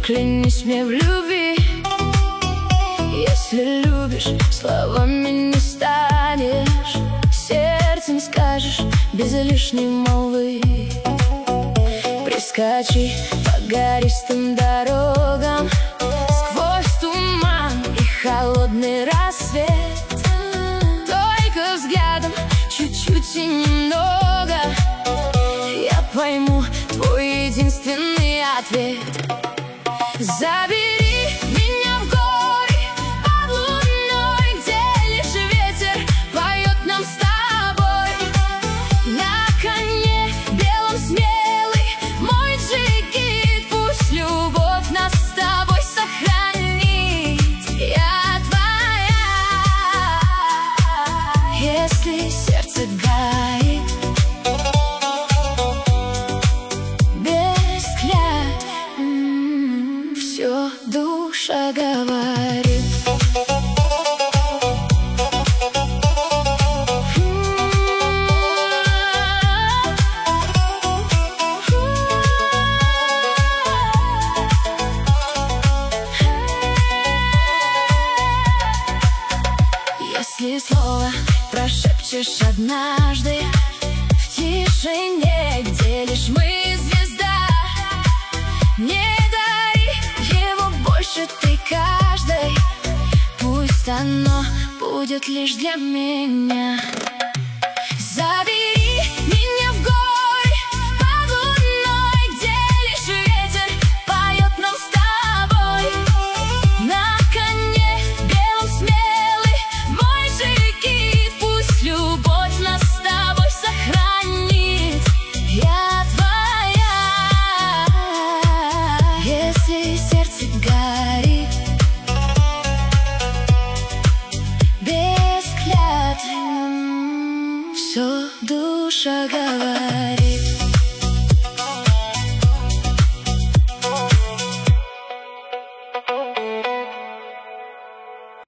Клянись мне в любви. Если любишь, словами не станешь, сердцем скажешь без лишней молвы. Прискочи по гористым дорогам сквозь туман и холодный рассвет. Только взглядом, чуть-чуть и немного, я пойму твой единственный ответ. Забери меня в горы под луной, где лишь ветер поет нам с тобой. На коне белом смелый мой джигит, пусть любовь нас с тобой сохранит. Я твоя, если сердце гаит. Все душа говорит. Если слово прошепчешь однажды в тишине, где лишь мы звезда, не больше ты каждой, пусть оно будет лишь для меня.